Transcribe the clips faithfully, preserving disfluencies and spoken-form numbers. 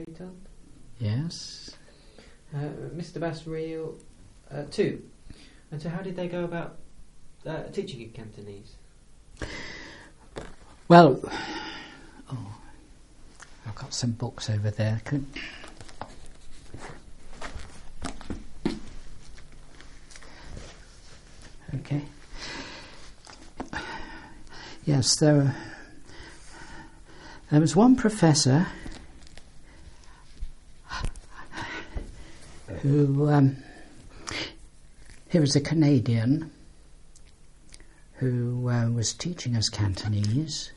Done. Yes. Uh, Mister Basriel, uh, two. And so how did they go about uh, teaching in Cantonese? Well, oh, I've got some books over there. Could, okay. Yes, there, there was one professor who, um, he was a Canadian who uh, was teaching us Cantonese,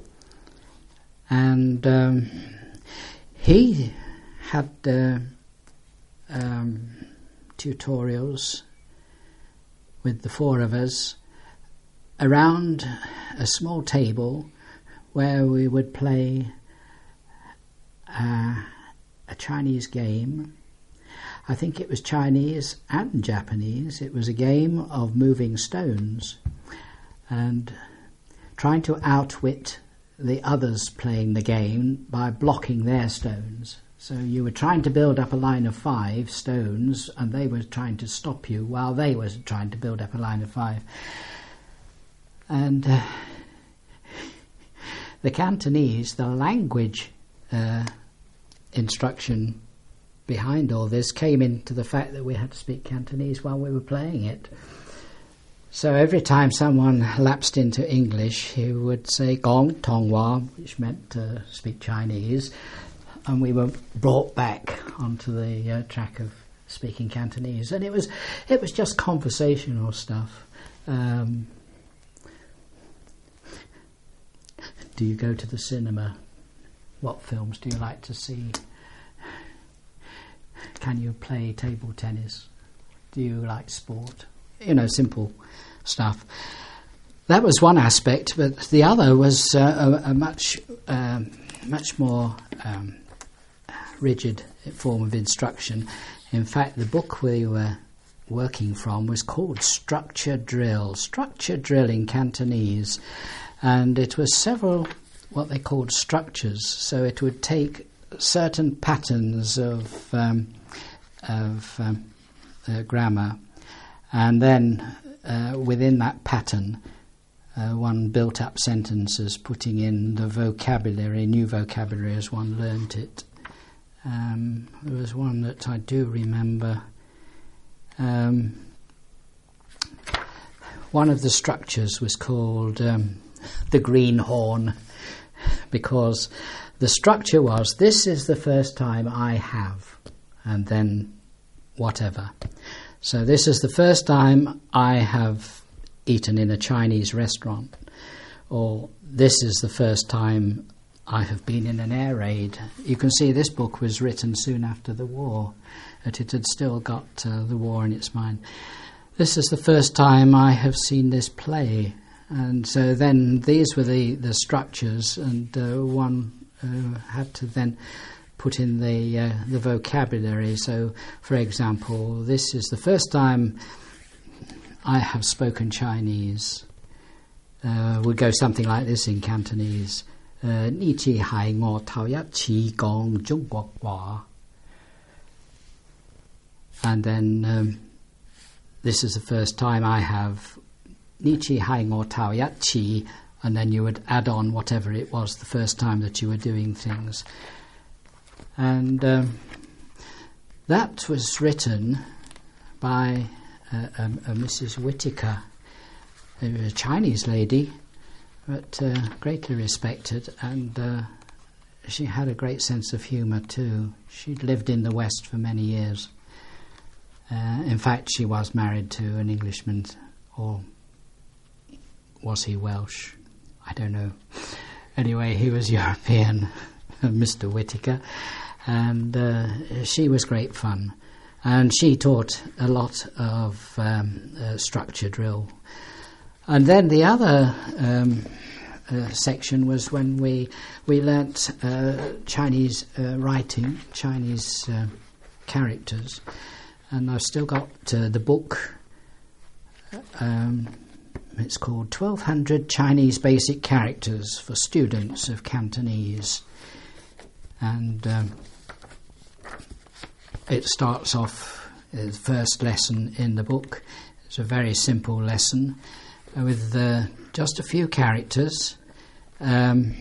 and um, he had uh, um, tutorials with the four of us around a small table where we would play uh, a Chinese game. I think it was Chinese and Japanese. It was a game of moving stones and trying to outwit the others playing the game by blocking their stones. So you were trying to build up a line of five stones and they were trying to stop you while they were trying to build up a line of five. And uh, the Cantonese, the language uh, instruction behind all this came into the fact that we had to speak Cantonese while we were playing it. So every time someone lapsed into English, he would say Gong Tonghua, which meant to speak Chinese, and we were brought back onto the uh, track of speaking Cantonese. And it was it was just conversational stuff. Um, do you go to the cinema? What films do you like to see? Can you play table tennis? Do you like sport? You know, simple stuff. That was one aspect, but the other was uh, a, a much, um, much more um, rigid form of instruction. In fact, the book we were working from was called Structure Drill, Structure Drill in Cantonese, and it was several what they called structures. So it would take certain patterns of um, of um, uh, grammar, and then uh, within that pattern uh, one built up sentences, putting in the vocabulary, new vocabulary as one learnt it. Um, there was one that I do remember. Um, one of the structures was called um, the greenhorn, because the structure was, this is the first time I have, and then whatever. So this is the first time I have eaten in a Chinese restaurant, or this is the first time I have been in an air raid. You can see this book was written soon after the war, but it had still got uh, the war in its mind. This is the first time I have seen this play. And so then these were the, the structures, and uh, one uh, had to then put in the uh, the vocabulary. So, for example, this is the first time I have spoken Chinese. Uh, would go something like this in Cantonese. Ni chi hai ngo tao ya qi gong zhong guo gua. And then um, this is the first time I have Ni chi hai ngo tao ya qi, and then you would add on whatever it was the first time that you were doing things. And um, that was written by uh, a, a Missus Whitaker, a Chinese lady, but uh, greatly respected, and uh, she had a great sense of humour too. She'd lived in the West for many years. Uh, in fact, she was married to an Englishman, or was he Welsh? I don't know. Anyway, he was European, Mister Whitaker, and uh, she was great fun. And she taught a lot of um, uh, structure drill. And then the other um, uh, section was when we we learnt uh, Chinese uh, writing, Chinese uh, characters. And I've still got uh, the book. Um, it's called twelve hundred Chinese Basic Characters for Students of Cantonese. And um, it starts off the first lesson in the book. It's a very simple lesson with uh, just a few characters. Um,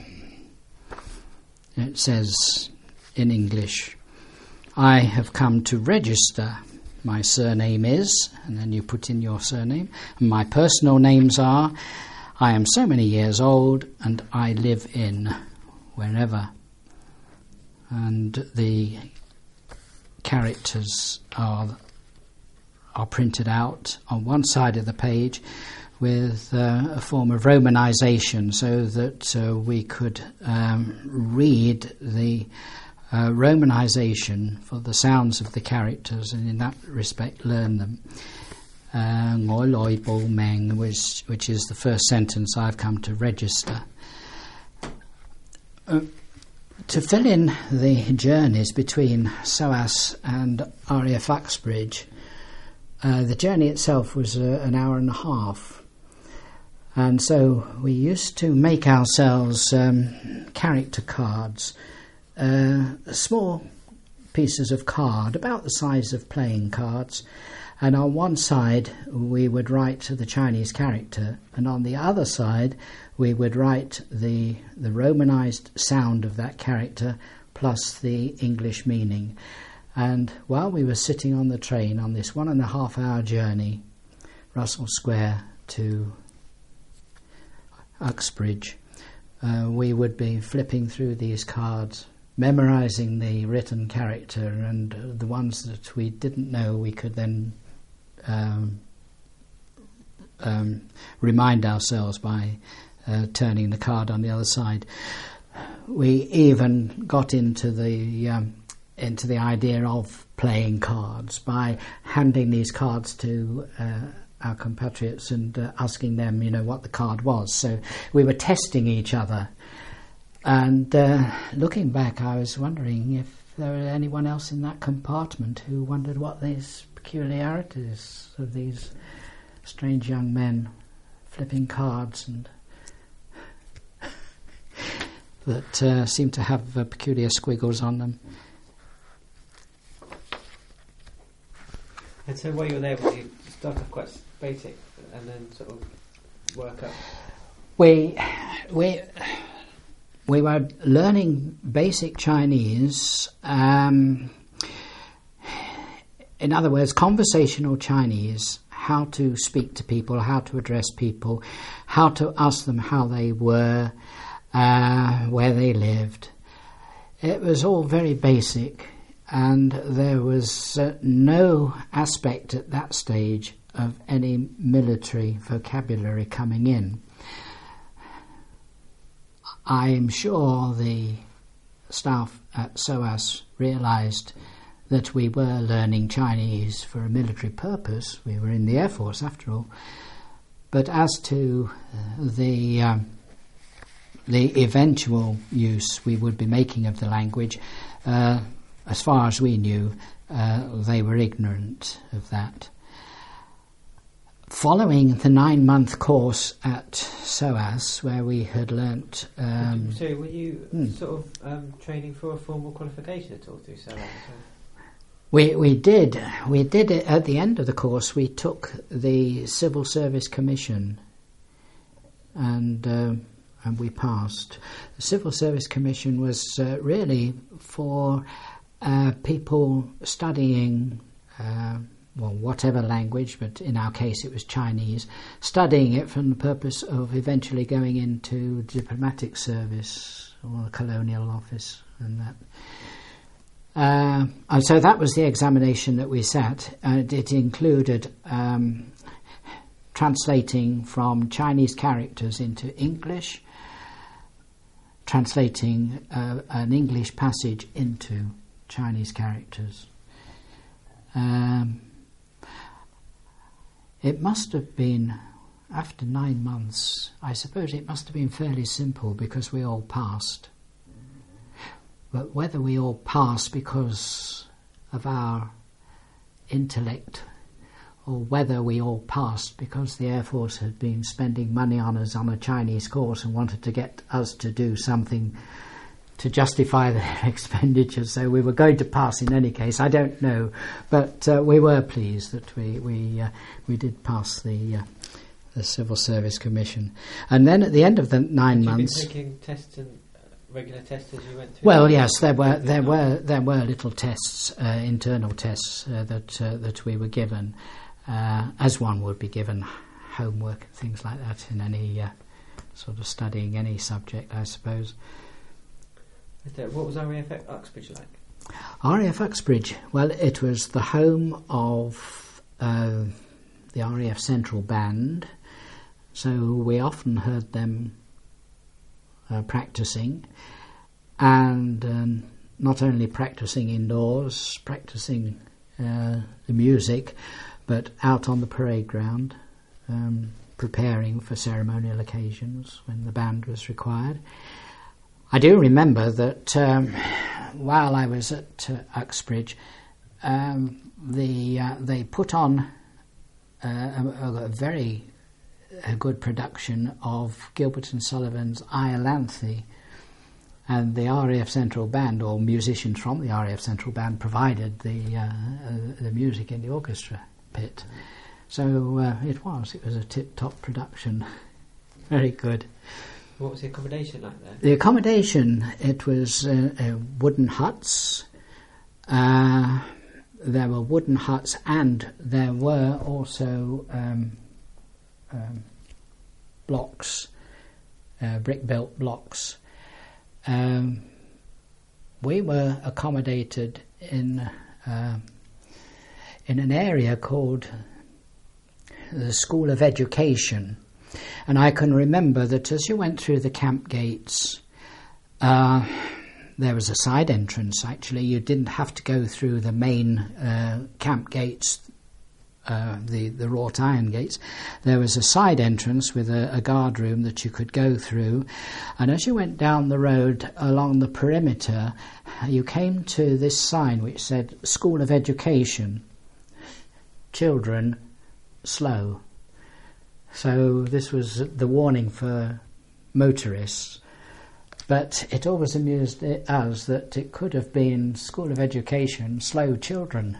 it says in English, "I have come to register. My surname is," and then you put in your surname. And my personal names are, "I am so many years old and I live in," wherever. And the characters are are printed out on one side of the page with uh, a form of romanization, so that uh, we could um, read the uh, romanization for the sounds of the characters, and in that respect learn them. Uh, Ngồi lội bộ mang, which, which is the first sentence, "I've come to register." Uh, To fill in the journeys between SOAS and R A F Uxbridge, uh, the journey itself was uh, an hour and a half. And so we used to make ourselves um, character cards, uh, small pieces of card, about the size of playing cards. And on one side we would write the Chinese character, and on the other side we would write the the romanized sound of that character plus the English meaning. And while we were sitting on the train on this one and a half hour journey, Russell Square to Uxbridge, uh, we would be flipping through these cards, memorizing the written character, and uh, the ones that we didn't know we could then um, um, remind ourselves by uh, turning the card on the other side. We even got into the um, into the idea of playing cards by handing these cards to uh, our compatriots and uh, asking them, you know, what the card was. So we were testing each other. And uh, looking back, I was wondering if there were anyone else in that compartment who wondered what these peculiarities of these strange young men flipping cards and that uh, seemed to have uh, peculiar squiggles on them. And so while you were there, would you start off quite basic and then sort of work up? We, we, we were learning basic Chinese, um, in other words, conversational Chinese, how to speak to people, how to address people, how to ask them how they were, uh, where they lived. It was all very basic. And there was uh, no aspect at that stage of any military vocabulary coming in. I'm sure the staff at SOAS realised that we were learning Chinese for a military purpose. We were in the Air Force after all. But as to uh, the um, the eventual use we would be making of the language, uh, as far as we knew, uh, they were ignorant of that. Following the nine-month course at SOAS, where we had learnt... Um, so were you hmm. sort of um, training for a formal qualification at all through SOAS? We we did. We did it at the end of the course. We took the Civil Service Commission, and... Uh, and we passed. The Civil Service Commission was uh, really for uh, people studying, uh, well, whatever language, but in our case it was Chinese, studying it from the purpose of eventually going into diplomatic service or the colonial office and that. Uh, and so that was the examination that we sat, and it included um, translating from Chinese characters into English, translating uh, an English passage into Chinese characters. Um, it must have been, after nine months, I suppose it must have been fairly simple because we all passed. But whether we all passed because of our intellect or whether we all passed because the Air Force had been spending money on us on a Chinese course and wanted to get us to do something to justify their expenditure, so we were going to pass in any case. I don't know, but uh, we were pleased that we we uh, we did pass the uh, the Civil Service Commission. And then at the end of the nine Had months, you been taking tests and uh, regular tests as you went through? well, yes, there were there were there were little tests, uh, internal tests uh, that uh, that we were given, uh, as one would be given homework and things like that in any uh, sort of studying any subject, I suppose. What was R A F Uxbridge like? R A F Uxbridge, well, it was the home of uh, the R A F Central Band, so we often heard them uh, practising, and um, not only practising indoors, practising uh, the music, but out on the parade ground, um, preparing for ceremonial occasions when the band was required. I do remember that um, while I was at uh, Uxbridge, um, the uh, they put on uh, a, a very a good production of Gilbert and Sullivan's Iolanthe, and the R A F Central Band, or musicians from the R A F Central Band, provided the uh, uh, the music in the orchestra pit. So uh, it was it was a tip-top production, very good. What was the accommodation like there? The accommodation, it was uh, uh, wooden huts. Uh, there were wooden huts, and there were also um, um, blocks, uh, brick-built blocks. Um, we were accommodated in uh, in an area called the School of Education. And I can remember that as you went through the camp gates, uh, there was a side entrance, actually. You didn't have to go through the main uh, camp gates, uh, the, the wrought iron gates. There was a side entrance with a, a guard room that you could go through. And as you went down the road along the perimeter, you came to this sign which said, School of Education, Children, Slow. So this was the warning for motorists, but it always amused us that it could have been School of Education, Slow Children.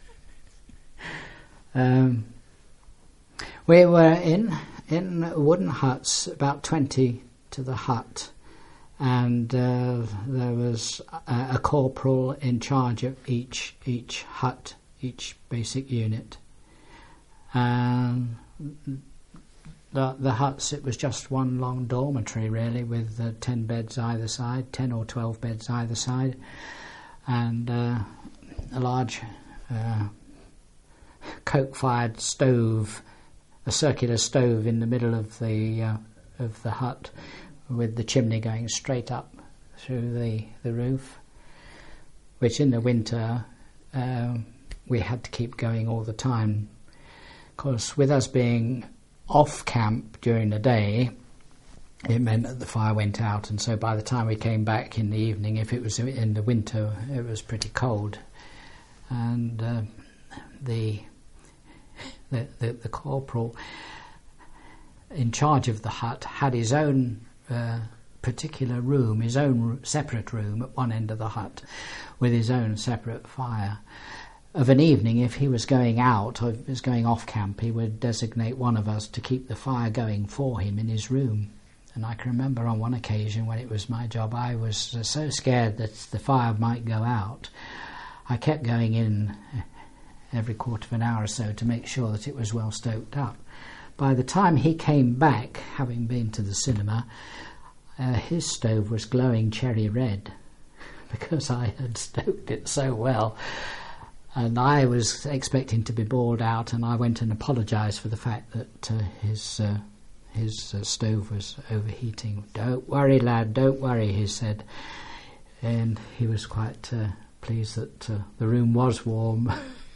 um, we were in in wooden huts, about twenty to the hut, and uh, there was a, a corporal in charge of each each hut, each basic unit. Um, The, the huts, it was just one long dormitory really, with uh, ten beds either side, ten or twelve beds either side, and uh, a large uh, coke-fired stove, a circular stove in the middle of the uh, of the hut, with the chimney going straight up through the, the roof, which in the winter uh, we had to keep going all the time, because with us being off camp during the day, it meant that the fire went out, and so by the time we came back in the evening, if it was in the winter, it was pretty cold, and uh, the, the the the corporal in charge of the hut had his own uh, particular room, his own separate room at one end of the hut, with his own separate fire. Of an evening, if he was going out or was going off camp, he would designate one of us to keep the fire going for him in his room. And I can remember on one occasion when it was my job, I was uh, so scared that the fire might go out. I kept going in every quarter of an hour or so to make sure that it was well stoked up. By the time he came back, having been to the cinema, uh, his stove was glowing cherry red because I had stoked it so well. And I was expecting to be bawled out, and I went and apologised for the fact that uh, his uh, his uh, stove was overheating. "Don't worry, lad, don't worry," he said. And he was quite uh, pleased that uh, the room was warm.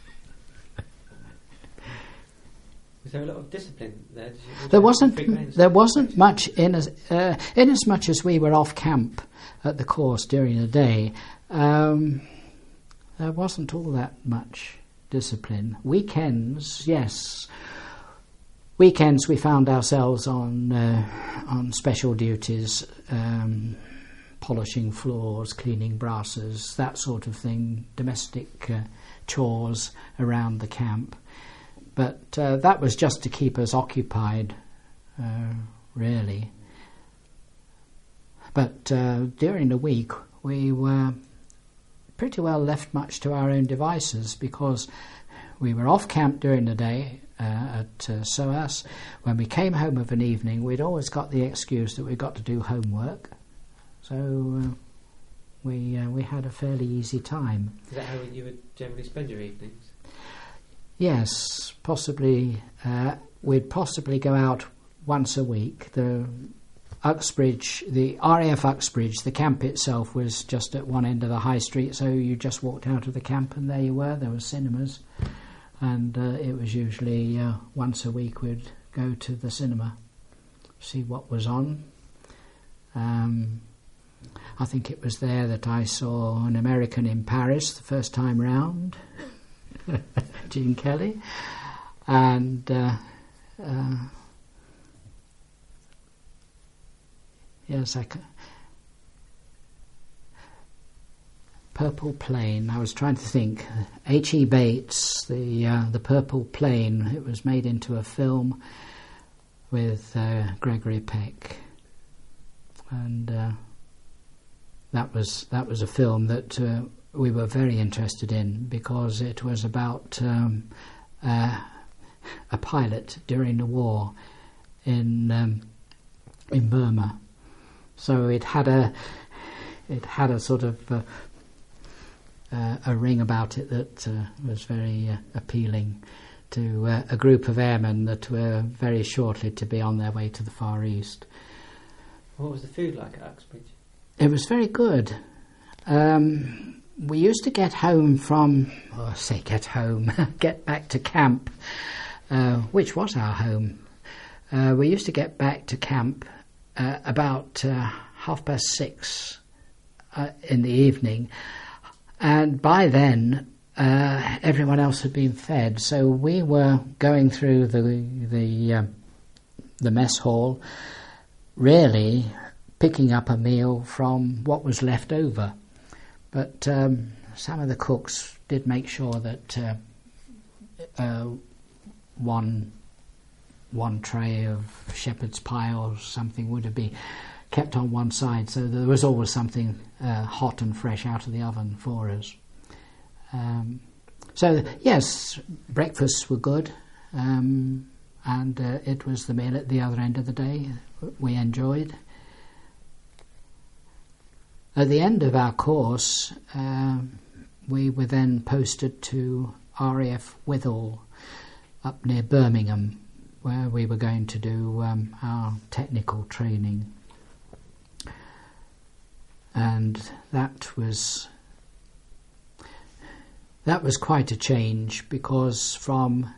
Was there a lot of discipline there? Did you, was there there wasn't. There wasn't much in as uh, in as much as we were off camp at the course during the day. Um, There wasn't all that much discipline. Weekends, yes. Weekends we found ourselves on uh, on special duties, um, polishing floors, cleaning brasses, that sort of thing, domestic uh, chores around the camp. But uh, that was just to keep us occupied, uh, really. But uh, during the week we were pretty well left much to our own devices, because we were off camp during the day uh, at uh, SOAS. When we came home of an evening, we'd always got the excuse that we'd got to do homework. So uh, we uh, we had a fairly easy time. Is that how you would generally spend your evenings? Yes, possibly. Uh, we'd possibly go out once a week. The Uxbridge, the R A F Uxbridge, the camp itself was just at one end of the high street, so you just walked out of the camp and there you were. There were cinemas, and uh, it was usually uh, once a week we'd go to the cinema, see what was on. Um, I think it was there that I saw An American in Paris the first time round, Gene Kelly, and uh, uh, yes, I c- Purple Plain. I was trying to think. H E Bates, the uh, the Purple Plain. It was made into a film with uh, Gregory Peck, and uh, that was that was a film that uh, we were very interested in, because it was about um, uh, a pilot during the war in um, in Burma. So it had a it had a sort of uh, uh, a ring about it that uh, was very uh, appealing to uh, a group of airmen that were very shortly to be on their way to the Far East. What was the food like at Uxbridge? It was very good. Um, we used to get home from, oh, I say get home, get back to camp, uh, which was our home. Uh, we used to get back to camp uh, about uh, half past six uh, in the evening, and by then uh, everyone else had been fed. So we were going through the the uh, the mess hall, really picking up a meal from what was left over. But um, some of the cooks did make sure that uh, uh, one one tray of shepherd's pie or something would be kept on one side, so there was always something uh, hot and fresh out of the oven for us. Um, so yes, breakfasts were good, um, and uh, it was the meal at the other end of the day we enjoyed. At the end of our course, uh, we were then posted to R A F Withall up near Birmingham, where we were going to do um, our technical training. And that was that was quite a change, because from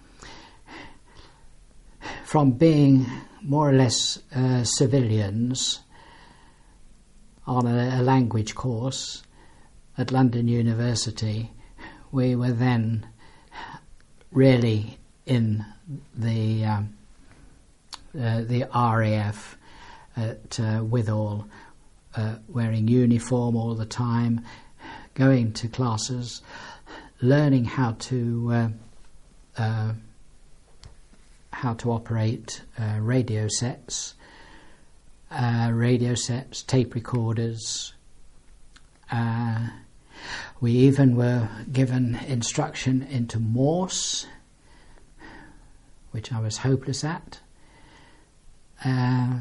from being more or less uh, civilians on a, a language course at London University, we were then really in the um, uh, the R A F at uh, Withall, uh, wearing uniform all the time, going to classes, learning how to uh, uh, how to operate uh, radio sets, uh, radio sets, tape recorders. Uh, we even were given instruction into Morse, which I was hopeless at. Uh,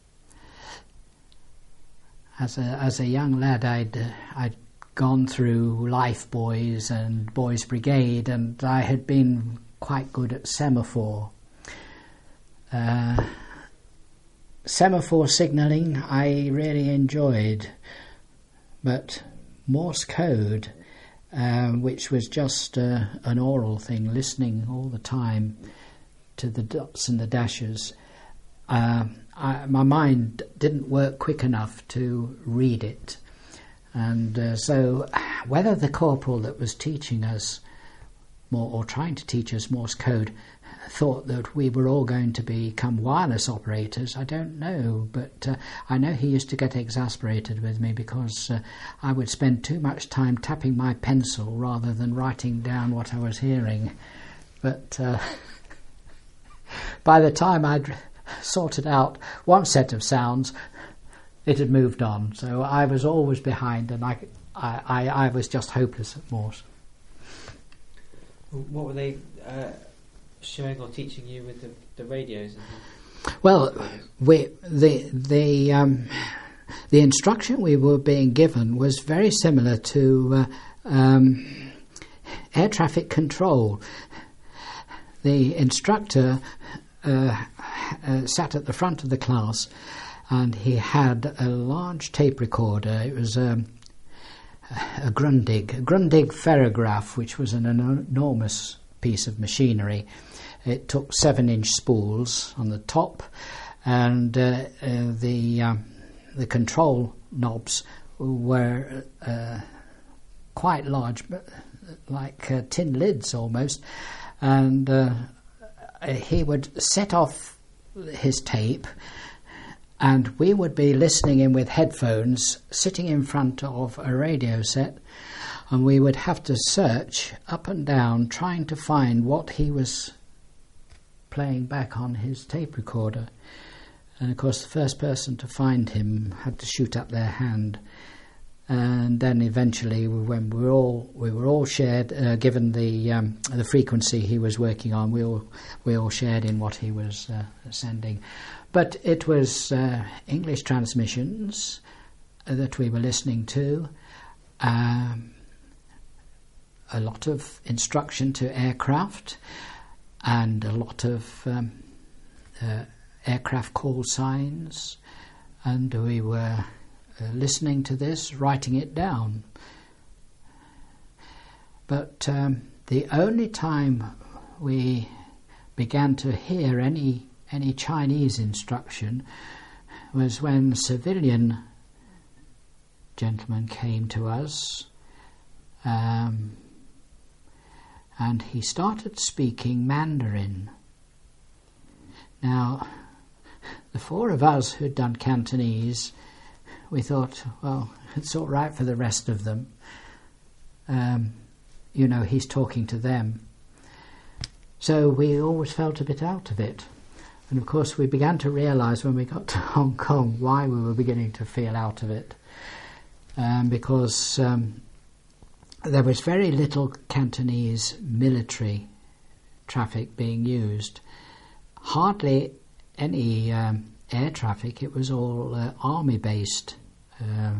as a as a young lad, I'd uh, I'd gone through Life Boys and Boys Brigade, and I had been quite good at semaphore. Uh, semaphore signalling I really enjoyed, but Morse code, uh, which was just uh, an oral thing, listening all the time to the dots and the dashes, uh, I, my mind didn't work quick enough to read it. And uh, so whether the corporal that was teaching us more, or trying to teach us Morse code, thought that we were all going to become wireless operators. I don't know, but uh, I know he used to get exasperated with me because uh, I would spend too much time tapping my pencil rather than writing down what I was hearing. But uh, by the time I'd sorted out one set of sounds, it had moved on. So I was always behind, and I, I, I, I was just hopeless at Morse. What were they uh, showing or teaching you with the, the radios? And well, we, the the um, the instruction we were being given was very similar to uh, um, air traffic control. The instructor uh, uh, sat at the front of the class, and he had a large tape recorder. It was um, a Grundig, a Grundig ferrograph, which was an enormous piece of machinery. It took seven-inch spools on the top, and uh, uh, the um, the control knobs were uh, quite large, like uh, tin lids almost. And uh, he would set off his tape, and we would be listening in with headphones, sitting in front of a radio set, and we would have to search up and down, trying to find what he was playing back on his tape recorder. And of course the first person to find him had to shoot up their hand. And then eventually, when we were all we were all shared, uh, given the um, the frequency he was working on, we all we all shared in what he was uh, sending. But it was uh, English transmissions that we were listening to, um, a lot of instruction to aircraft, and a lot of um, uh, aircraft call signs, and we were Uh, listening to this, writing it down. But um, the only time we began to hear any any Chinese instruction was when civilian gentleman came to us, um, and he started speaking Mandarin. Now, the four of us who'd done Cantonese, we thought, well, it's all right for the rest of them. Um, you know, he's talking to them. So we always felt a bit out of it. And of course we began to realise when we got to Hong Kong why we were beginning to feel out of it. Um, because um, there was very little Cantonese military traffic being used. Hardly any um, air traffic. It was all uh, army-based uh,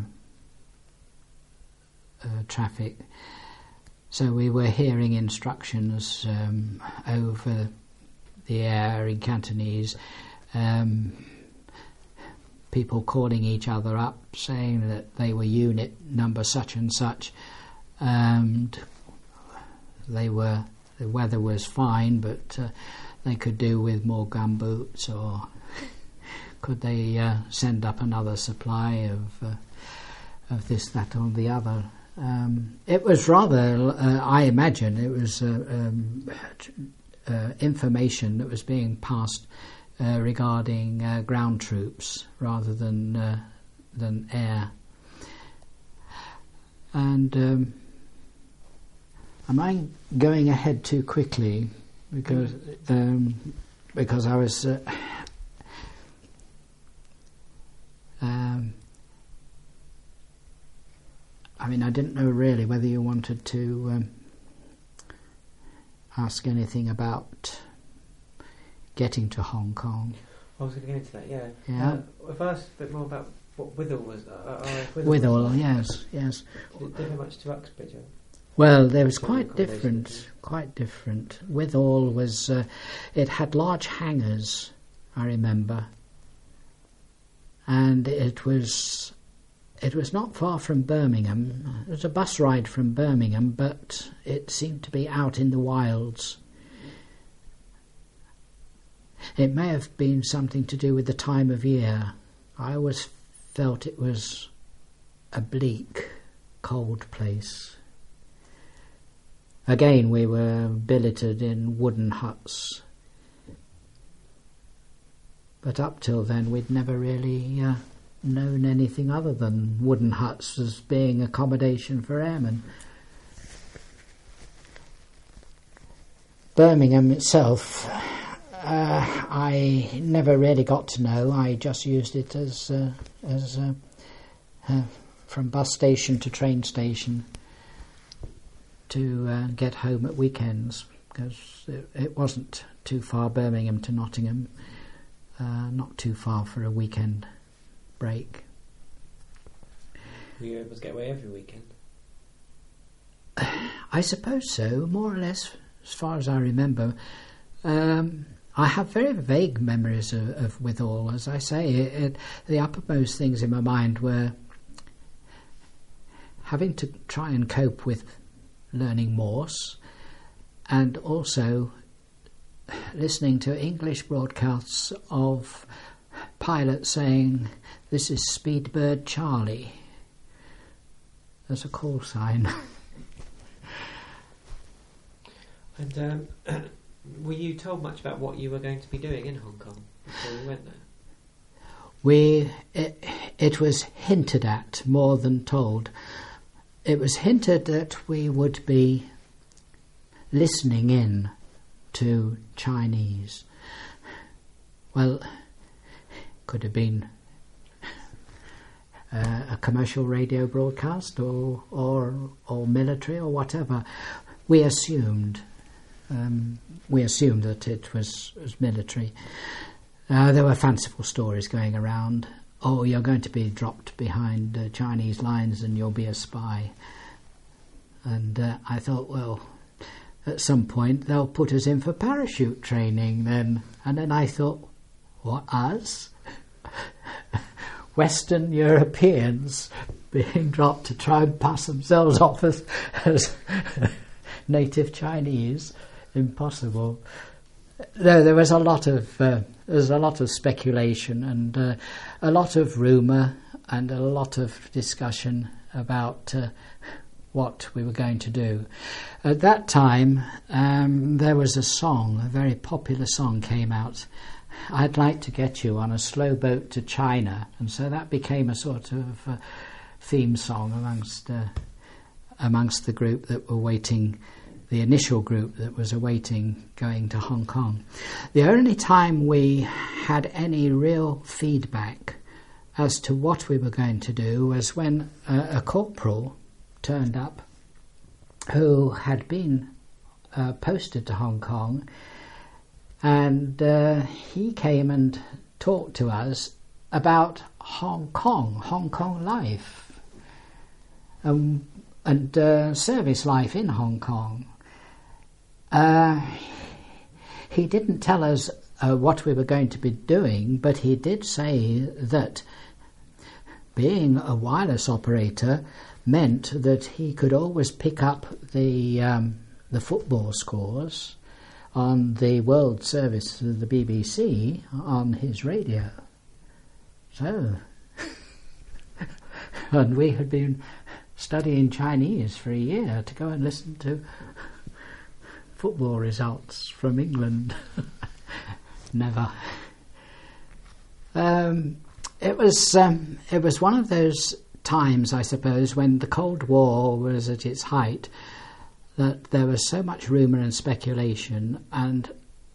uh, traffic. So we were hearing instructions um, over the air in Cantonese, um, people calling each other up, saying that they were unit number such and such, and they were, the weather was fine, but uh, they could do with more gumboots, or could they uh, send up another supply of uh, of this, that, or the other. Um, it was rather, uh, I imagine, it was uh, um, uh, information that was being passed uh, regarding uh, ground troops rather than uh, than air. And um, am I going ahead too quickly? Because um, because I was. Uh, um, I mean, I didn't know really whether you wanted to um, ask anything about getting to Hong Kong. I was going to get into that, yeah. Yeah. Uh, if I asked a bit more about what Withall was... Uh, uh, Withall, Withall, was, yes, yes. Did it differ much to Uxbridge? Well, there was quite different, quite different. Withall was... Uh, it had large hangars, I remember. And it was... It was not far from Birmingham. It was a bus ride from Birmingham, but it seemed to be out in the wilds. It may have been something to do with the time of year. I always felt it was a bleak, cold place. again we were billeted in wooden huts. But up till then we'd never really uh, known anything other than wooden huts as being accommodation for airmen. Birmingham itself, uh, I never really got to know. I just used it as uh, as uh, uh, from bus station to train station to uh, get home at weekends, because it, it wasn't too far, Birmingham to Nottingham, uh, not too far for a weekend break. Were you able to get away every weekend? I suppose so, more or less. As far as I remember, um, I have very vague memories of, of Withal. As I say, it, it, the uppermost things in my mind were having to try and cope with learning Morse, and also listening to English broadcasts of pilots saying, "This is Speedbird Charlie," as a call sign. And um, were you told much about what you were going to be doing in Hong Kong before you went there? We it, it was hinted at more than told. It was hinted that we would be listening in to Chinese. Well, could have been uh, a commercial radio broadcast or or or military or whatever. We assumed. Um, we assumed that it was, was military. Uh, there were fanciful stories going around. Oh, you're going to be dropped behind uh, Chinese lines and you'll be a spy. And uh, I thought, well, at some point they'll put us in for parachute training then. And then I thought, what, us? Western Europeans being dropped to try and pass themselves off as, as native Chinese? Impossible. There, there was a lot of uh, there was a lot of speculation and uh, a lot of rumour and a lot of discussion about uh, what we were going to do. At that time, um, there was a song, a very popular song came out. I'd like to get you on a slow boat to China, and so that became a sort of uh, theme song amongst uh, amongst the group that were waiting. The initial group that was awaiting going to Hong Kong. The only time we had any real feedback as to what we were going to do was when uh, a corporal turned up who had been uh, posted to Hong Kong, and uh, he came and talked to us about Hong Kong, Hong Kong life, um, and uh, service life in Hong Kong. Uh, he didn't tell us uh, what we were going to be doing, but he did say that being a wireless operator meant that he could always pick up the um, the football scores on the World Service of the B B C on his radio. So, and we had been studying Chinese for a year to go and listen to football results from England. Never. Um, it was um, it was one of those times, I suppose, when the Cold War was at its height, that there was so much rumour and speculation, and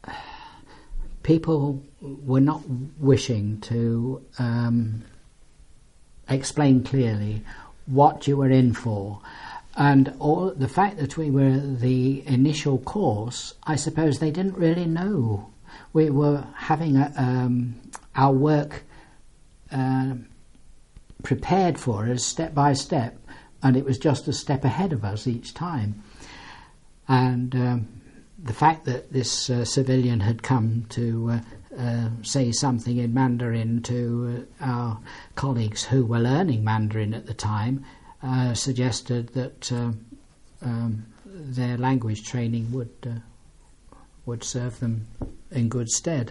people were not wishing to um, explain clearly what you were in for. And all the fact that we were the initial course, I suppose they didn't really know. We were having a, um, our work uh, prepared for us step by step, and it was just a step ahead of us each time. And um, the fact that this uh, civilian had come to uh, uh, say something in Mandarin to uh, our colleagues who were learning Mandarin at the time Uh, suggested that uh, um, their language training would uh, would serve them in good stead.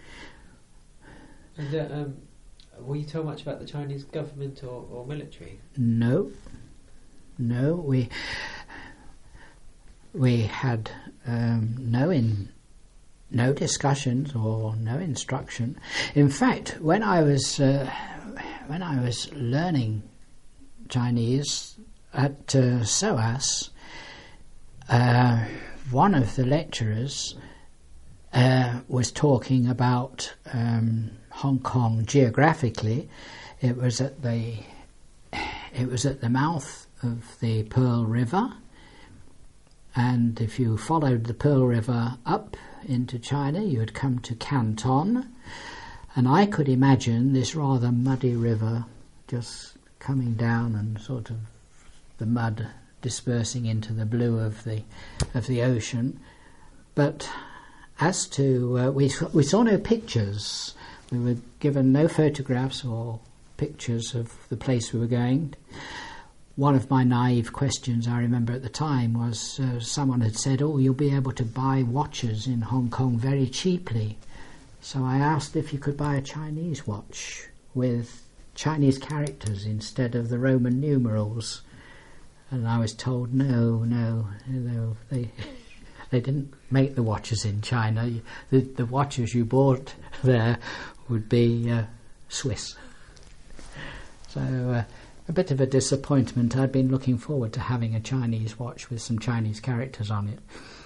And uh, um, were you told much about the Chinese government or, or military? No, no. We we had um, no in, no discussions or no instruction. In fact, when I was uh, when I was learning Chinese at uh, SOAS, uh, one of the lecturers uh, was talking about um, Hong Kong geographically. It was at the it was at the mouth of the Pearl River, and if you followed the Pearl River up into China, you would come to Canton, and I could imagine this rather muddy river just coming down and sort of the mud dispersing into the blue of the of the ocean. But as to uh, we we saw no pictures. We were given no photographs or pictures of the place we were going. One of my naive questions I remember at the time was uh, someone had said, "Oh, you'll be able to buy watches in Hong Kong very cheaply." So I asked if you could buy a Chinese watch with Chinese characters instead of the Roman numerals, and I was told no, no, no, they they didn't make the watches in China. The, the watches you bought there would be uh, Swiss. So uh, a bit of a disappointment. I'd been looking forward to having a Chinese watch with some Chinese characters on it.